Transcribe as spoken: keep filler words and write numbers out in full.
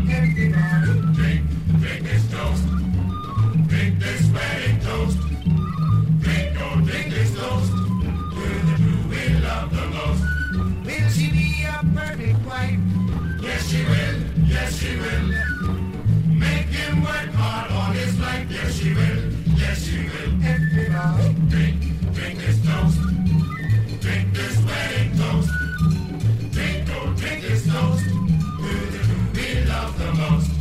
Everybody drink, drink this toast. Drink this wedding toast. Drink, oh, drink this toast. To the two we love the most. Will she be a perfect wife? Yes, she will. Yes, she will. Make him work hard all his life. Yes, she will. Yes, she will. Everybody drink, drink this toast. Drink this wedding toast. Drink, oh, drink this toast. To the two we love the most.